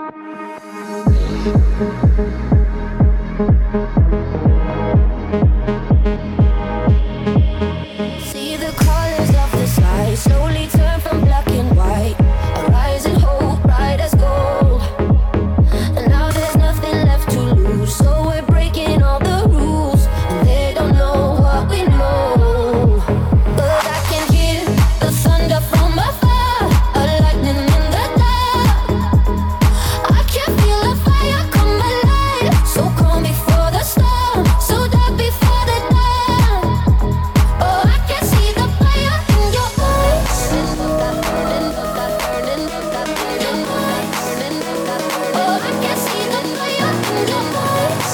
See the colors of the sky slowly turn from black and white. A rising hope, bright as gold. And now there's nothing left to lose, so we're breaking all the rules. And they don't know what we know. But I can hear the thunder from afar, a lightning in the dark. I can feel a fire come alive, so calm before the storm, so dark before the dawn. Oh, I can see the fire in your eyes. Oh, I can see the fire in your eyes.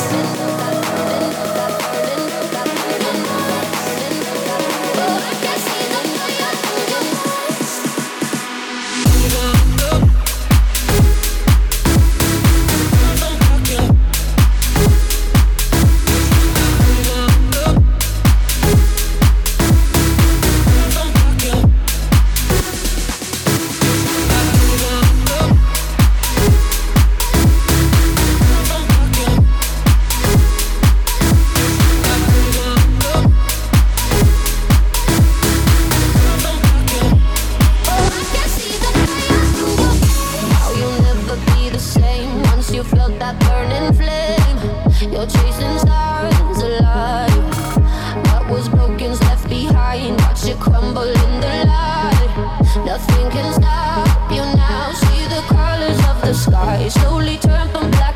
Oh, I can see the fire in your eyes. Oh, I can see the fire in your eyes. How you'll never be the same once you felt that burning flame. You're chasing stars alive. What was broken's left behind. Watch it crumble in the light. Nothing can stop you now. See the colors of the sky slowly turn from black